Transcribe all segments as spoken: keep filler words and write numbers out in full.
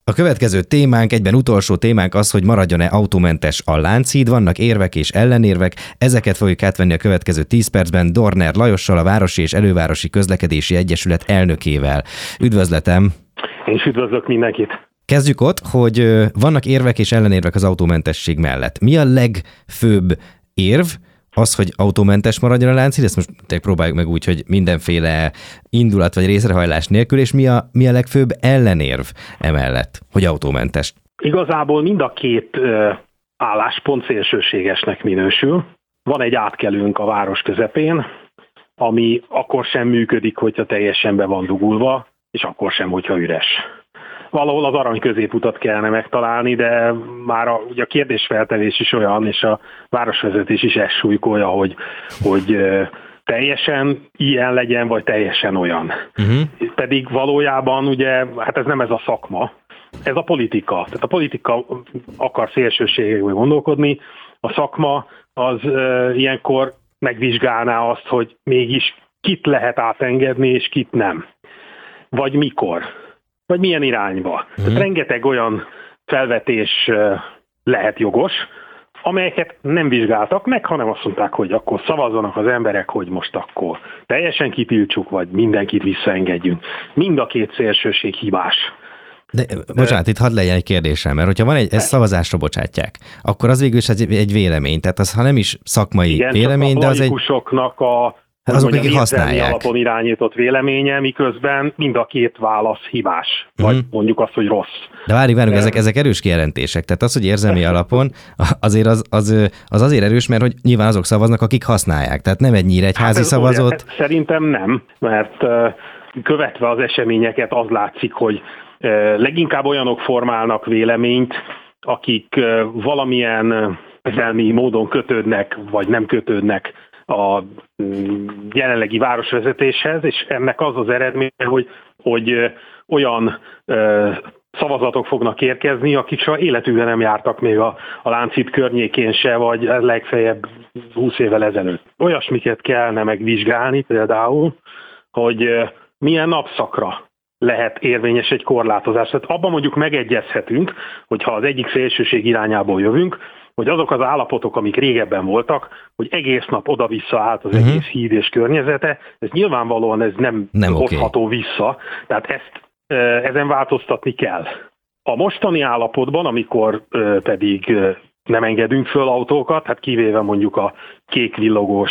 A következő témánk, egyben utolsó témánk az, hogy maradjon-e autómentes a Lánchíd. Vannak érvek és ellenérvek, ezeket fogjuk átvenni a következő tíz percben Dorner Lajossal, a Városi és Elővárosi Közlekedési Egyesület elnökével. Üdvözletem! Én is üdvözlök mindenkit! Kezdjük ott, hogy vannak érvek és ellenérvek az autómentesség mellett. Mi a legfőbb érv? Az, hogy autómentes maradjon a Lánchíd, ezt most próbáljuk meg úgy, hogy mindenféle indulat vagy részrehajlás nélkül, és mi a, mi a legfőbb ellenérv emellett, hogy autómentes? Igazából mind a két álláspont szélsőségesnek minősül. Van egy átkelőnk a város közepén, ami akkor sem működik, hogyha teljesen be van dugulva, és akkor sem, hogyha üres. Valahol az arany középutat kellene megtalálni, de már a, ugye a kérdésfeltevés is olyan, és a városvezetés is ezt súlykolja, hogy, hogy teljesen ilyen legyen, vagy teljesen olyan. Uh-huh. Pedig valójában ugye, hát ez nem ez a szakma, ez a politika. Tehát a politika akar szélsőségekből gondolkodni, a szakma az e, ilyenkor megvizsgálná azt, hogy mégis kit lehet átengedni, és kit nem. Vagy mikor. Vagy milyen irányba. Hmm. Tehát rengeteg olyan felvetés lehet jogos, amelyeket nem vizsgáltak meg, hanem azt mondták, hogy akkor szavazzanak az emberek, hogy most akkor teljesen kitiltsuk, vagy mindenkit visszaengedjünk. Mind a két szélsőség hibás. De bocsánat, itt hadd legyen egy kérdésem, mert hogyha van egy, ezt szavazásra bocsátják, akkor az végül is egy, egy vélemény, tehát az, ha nem is szakmai igen, vélemény, de az egy... a Hát azok, akik használják. Alapon irányított véleménye, miközben mind a két válasz hibás, vagy uh-huh. mondjuk azt, hogy rossz. De várj, várjunk, ezek, ezek erős kijelentések. Tehát az, hogy érzelmi alapon, azért az, az, az azért erős, mert hogy nyilván azok szavaznak, akik használják. Tehát nem egy nyíregyházi hát szavazót. Olyan, szerintem nem, mert követve az eseményeket az látszik, hogy leginkább olyanok formálnak véleményt, akik valamilyen érzelmi módon kötődnek, vagy nem kötődnek a jelenlegi városvezetéshez, és ennek az az eredménye, hogy, hogy olyan ö, szavazatok fognak érkezni, akik soha életükben nem jártak még a, a Lánchíd környékén se, vagy legfeljebb húsz évvel ezelőtt. Olyasmiket kellene megvizsgálni például, hogy ö, milyen napszakra lehet érvényes egy korlátozás. Tehát abban mondjuk megegyezhetünk, hogyha az egyik szélsőség irányából jövünk, hogy azok az állapotok, amik régebben voltak, hogy egész nap oda-vissza állt az uh-huh. egész híd és környezete, ez nyilvánvalóan ez nem, nem hozható okay. vissza, tehát ezt, ezen változtatni kell. A mostani állapotban, amikor pedig nem engedünk föl autókat, hát kivéve mondjuk a kék villogós,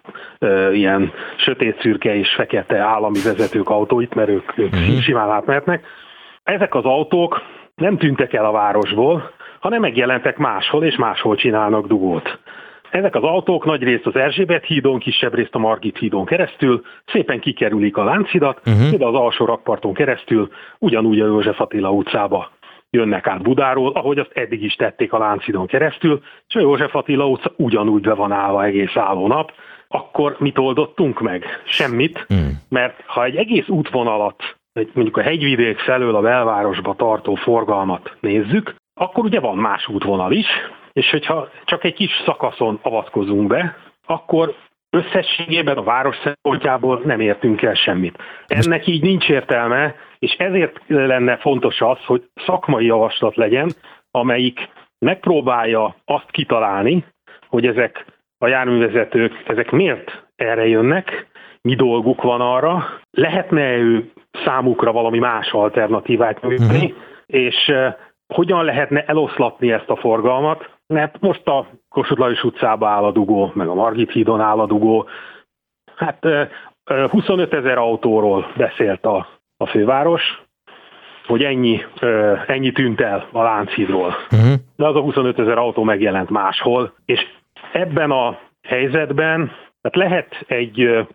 ilyen sötét-szürke és fekete állami vezetők autóit, mert ők, ők uh-huh. simán átmehetnek, ezek az autók nem tűntek el a városból, hanem megjelentek máshol, és máshol csinálnak dugót. Ezek az autók nagyrészt az Erzsébet hídon, kisebb részt a Margit hídon keresztül szépen kikerülik a Lánchidat, uh-huh. de az alsó rakparton keresztül ugyanúgy a József Attila utcába jönnek át Budáról, ahogy azt eddig is tették a Lánchidon keresztül, és a József Attila utca ugyanúgy be van állva egész álló nap. Akkor mit oldottunk meg? Semmit, uh-huh. mert ha egy egész útvonalat, mondjuk a hegyvidék felől a belvárosba tartó forgalmat nézzük, akkor ugye van más útvonal is, és hogyha csak egy kis szakaszon avatkozunk be, akkor összességében a város szempontjából nem értünk el semmit. Ennek így nincs értelme, és ezért lenne fontos az, hogy szakmai javaslat legyen, amelyik megpróbálja azt kitalálni, hogy ezek a járművezetők, ezek miért erre jönnek, mi dolguk van arra, lehetne ő számukra valami más alternatívát nyújtani, uh-huh. és hogyan lehetne eloszlatni ezt a forgalmat, mert most a Kossuth Lajos utcába áll a dugó, meg a Margit hídon áll a dugó. Hát huszonötezer autóról beszélt a, a főváros, hogy ennyi, ennyi tűnt el a Lánchídról. Uh-huh. De az a huszonötezer autó megjelent máshol, és ebben a helyzetben tehát lehet egy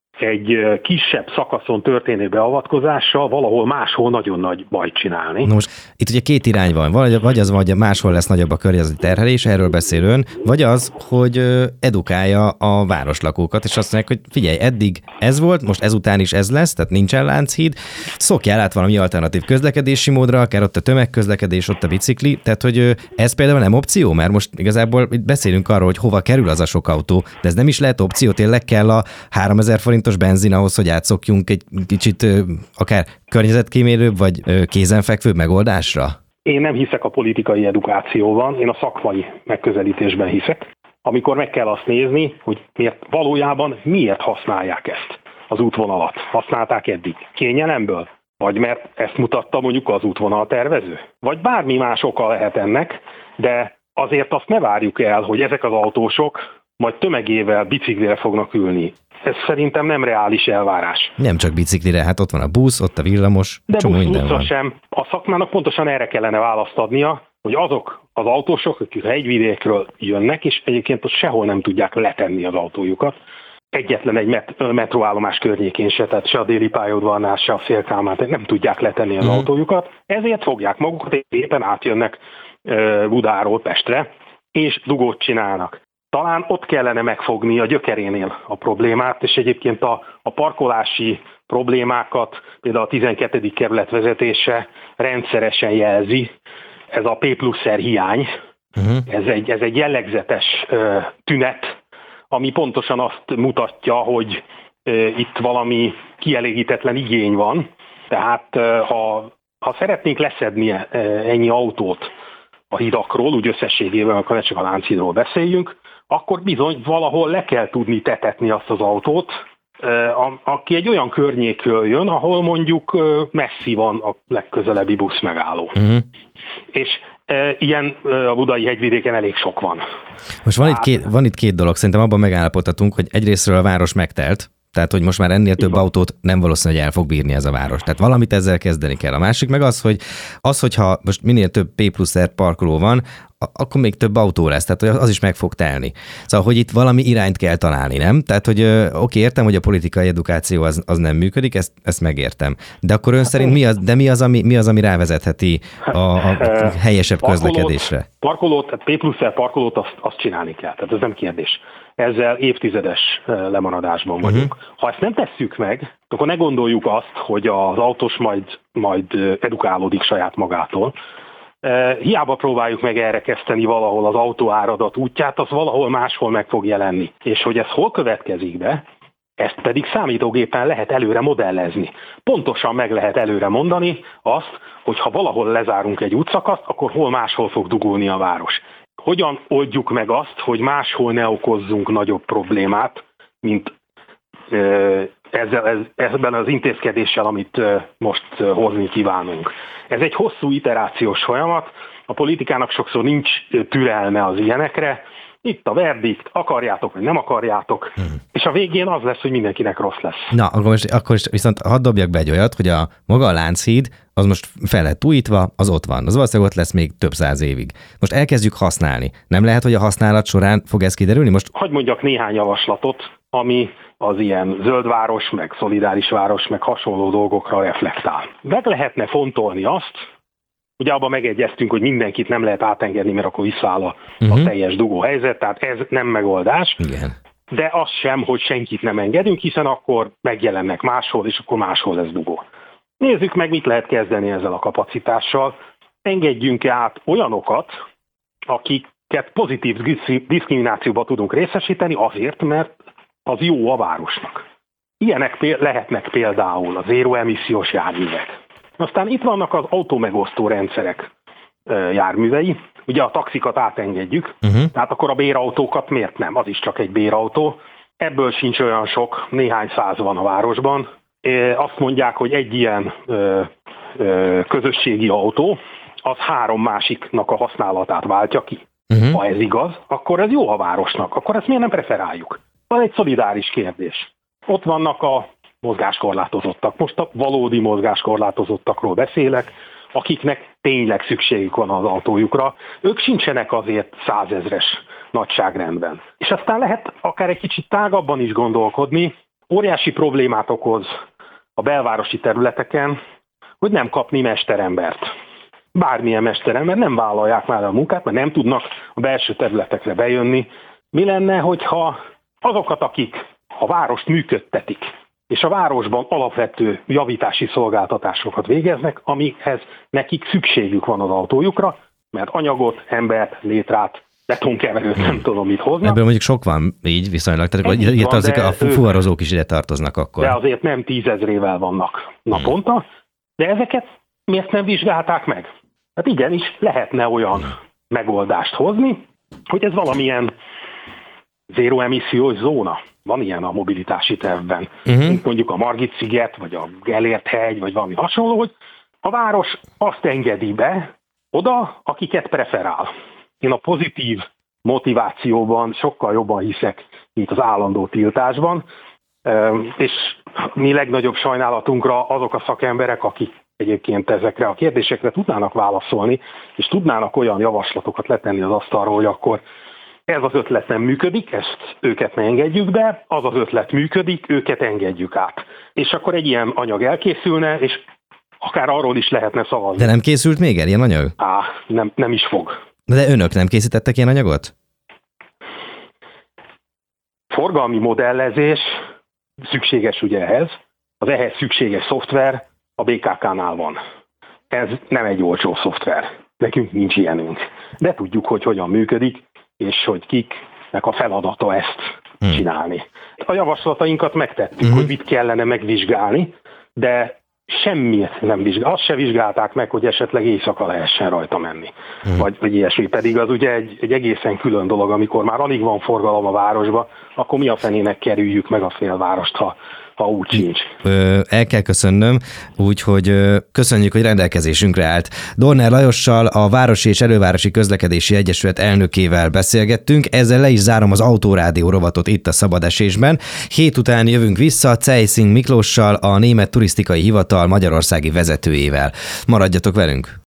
egy kisebb szakaszon történő beavatkozással valahol máshol nagyon nagy bajt csinálni. Na most itt ugye két irány van, vagy, vagy az, hogy máshol lesz nagyobb a környezeti terhelés, erről beszél ön, vagy az, hogy edukálja a városlakókat, és azt mondják, hogy figyelj, eddig ez volt, most ezután is ez lesz, tehát nincsen Lánchíd, szokjál át valami alternatív közlekedési módra, akár ott a tömegközlekedés, ott a bicikli, tehát hogy ez például nem opció, mert most igazából itt beszélünk arról, hogy hova kerül az a sok autó, de ez nem is lehet opció, tényleg kell a háromezer forintos forintos benzin ahhoz, hogy átszokjunk egy kicsit akár környezetkímélőbb vagy kézenfekvőbb megoldásra? Én nem hiszek a politikai edukációban, én a szakmai megközelítésben hiszek, amikor meg kell azt nézni, hogy miért, valójában miért használják ezt az útvonalat. Használták eddig kényelemből? Vagy mert ezt mutatta mondjuk az útvonal tervező? Vagy bármi más oka lehet ennek, de azért azt ne várjuk el, hogy ezek az autósok majd tömegével biciklire fognak ülni. Ez szerintem nem reális elvárás. Nem csak biciklire, hát ott van a busz, ott a villamos, de csomó busz, minden van. sem. A szakmának pontosan erre kellene választ adnia, hogy azok az autósok, akik a hegyvidékről jönnek, és egyébként ott sehol nem tudják letenni az autójukat, egyetlen egy met- metroállomás környékén se, tehát se a Déli pályaudvarnál, se a Szélkámán, tehát nem tudják letenni az mm. autójukat, ezért fogják magukat, éppen átjönnek uh, Budáról Pestre, és dugót csinálnak. Talán ott kellene megfogni a gyökerénél a problémát, és egyébként a, a parkolási problémákat, például a tizenkettedik kerület vezetése rendszeresen jelzi, ez a P plusz R hiány, uh-huh. ez, egy, ez egy jellegzetes uh, tünet, ami pontosan azt mutatja, hogy uh, itt valami kielégítetlen igény van, tehát uh, ha, ha szeretnénk leszedni uh, ennyi autót a hidakról, úgy összességében, akkor ne csak a Lánchídról beszéljünk, akkor bizony valahol le kell tudni tetetni azt az autót, aki egy olyan környékről jön, ahol mondjuk messzi van a legközelebbi busz megálló. Uh-huh. És e, ilyen a budai hegyvidéken elég sok van. Most van, hát, itt két, van itt két dolog, szerintem abban megállapodhatunk, hogy egyrésztről a város megtelt, tehát, hogy most már ennél több autót nem valószínű, hogy el fog bírni ez a város. Tehát valamit ezzel kezdeni kell. A másik meg az, hogy az, hogyha most minél több P plusz R parkoló van, akkor még több autó lesz, tehát az is meg fog telni. Szóval, hogy itt valami irányt kell találni, nem? Tehát, hogy oké, értem, hogy a politikai edukáció az, az nem működik, ezt, ezt megértem. De akkor ön szerint mi az, de mi az, ami, mi az, ami rávezetheti a, a helyesebb közlekedésre? Parkolót, tehát P plusz R parkolót azt, azt csinálni kell, tehát ez nem kérdés. Ezzel évtizedes lemaradásban vagyunk. Uh-huh. Ha ezt nem tesszük meg, akkor ne gondoljuk azt, hogy az autós majd, majd edukálódik saját magától. Hiába próbáljuk meg erre kezdeni valahol az autóáradat útját, az valahol máshol meg fog jelenni. És hogy ez hol következik be, ezt pedig számítógépen lehet előre modellezni. Pontosan meg lehet előre mondani azt, hogy ha valahol lezárunk egy útszakaszt, akkor hol máshol fog dugulni a város. Hogyan oldjuk meg azt, hogy máshol ne okozzunk nagyobb problémát, mint ezzel, ebben az intézkedéssel, amit most hozni kívánunk. Ez egy hosszú iterációs folyamat, a politikának sokszor nincs türelme az ilyenekre, itt a verdikt, akarjátok, vagy nem akarjátok, hmm. és a végén az lesz, hogy mindenkinek rossz lesz. Na, akkor, most, akkor viszont hadd dobjak be egy olyat, hogy a maga a Lánchíd, az most fel lett újítva, az ott van. Az valószínűleg ott lesz még több száz évig. Most elkezdjük használni. Nem lehet, hogy a használat során fog ez kiderülni? Most... Hadd mondjak néhány javaslatot, ami az ilyen zöldváros, meg szolidáris város, meg hasonló dolgokra reflektál. Meg lehetne fontolni azt, ugye abban megegyeztünk, hogy mindenkit nem lehet átengedni, mert akkor visszaáll a, uh-huh. a teljes dugó helyzet, tehát ez nem megoldás. Igen. De az sem, hogy senkit nem engedünk, hiszen akkor megjelennek máshol, és akkor máshol lesz dugó. Nézzük meg, mit lehet kezdeni ezzel a kapacitással. Engedjünk át olyanokat, akiket pozitív diszkriminációba tudunk részesíteni azért, mert az jó a városnak. Ilyenek lehetnek például a zéró emissziós járművek. Aztán itt vannak az autómegosztó rendszerek járművei. Ugye a taxikat átengedjük, uh-huh. tehát akkor a bérautókat miért nem? Az is csak egy bérautó. Ebből sincs olyan sok, néhány száz van a városban. Azt mondják, hogy egy ilyen ö, ö, közösségi autó, az három másiknak a használatát váltja ki. Uh-huh. Ha ez igaz, akkor ez jó a városnak. Akkor ezt miért nem preferáljuk? Van egy szolidáris kérdés. Ott vannak a mozgáskorlátozottak. Most a valódi mozgáskorlátozottakról beszélek, akiknek tényleg szükségük van az autójukra. Ők sincsenek azért százezres nagyságrendben. És aztán lehet akár egy kicsit tágabban is gondolkodni. Óriási problémát okoz a belvárosi területeken, hogy nem kapni mesterembert. Bármilyen mesterember, nem vállalják már a munkát, mert nem tudnak a belső területekre bejönni. Mi lenne, hogyha azokat, akik a várost működtetik, és a városban alapvető javítási szolgáltatásokat végeznek, amihez nekik szükségük van az autójukra, mert anyagot, embert, létrát betonkeverőt, nem tudom, mit hoznak. Ebből mondjuk sok van így viszonylag, tehát Ennyi ide van, tartozik, de a fuvarozók is ide tartoznak akkor. De azért nem tízezrével vannak naponta, de ezeket miért nem vizsgálták meg? Hát igenis, lehetne olyan megoldást hozni, hogy ez valamilyen zéró emissziós zóna. Van ilyen a mobilitási tervben. Uh-huh. Mint mondjuk a Margit-sziget, vagy a Gellért-hegy, vagy valami hasonló, hogy a város azt engedi be oda, akiket preferál. Én a pozitív motivációban sokkal jobban hiszek, mint az állandó tiltásban, és mi legnagyobb sajnálatunkra azok a szakemberek, akik egyébként ezekre a kérdésekre tudnának válaszolni, és tudnának olyan javaslatokat letenni az asztalra, hogy akkor ez az ötlet nem működik, ezt őket ne engedjük be, az az ötlet működik, őket engedjük át. És akkor egy ilyen anyag elkészülne, és akár arról is lehetne szavazni. De nem készült még el ilyen anyag? Á, nem, nem is fog. De önök nem készítettek ilyen anyagot? Forgalmi modellezés szükséges ugye ehhez, az ehhez szükséges szoftver a bé ká ká-nál van. Ez nem egy olcsó szoftver. Nekünk nincs ilyenünk. De tudjuk, hogy hogyan működik, és hogy kiknek a feladata ezt hmm. csinálni. A javaslatainkat megtettük, hmm. hogy mit kellene megvizsgálni, de semmit nem vizsgál. Azt se vizsgálták meg, hogy esetleg éjszaka lehessen rajta menni. Hmm. Vagy, vagy ilyesmi. Pedig az ugye egy, egy egészen külön dolog, amikor már alig van forgalom a városba, akkor mi a fenének kerüljük meg a félvárost, ha, ha úgy sincs. Ö, el kell köszönnöm, úgyhogy köszönjük, hogy rendelkezésünkre állt. Dorner Lajossal, a Városi és Elővárosi Közlekedési Egyesület elnökével beszélgettünk, ezzel le is zárom az Autórádió rovatot itt a Szabad Esésben. Hét után jövünk vissza Ceissing Miklóssal, a Német Turisztikai Hivatal magyarországi vezetőjével. Maradjatok velünk!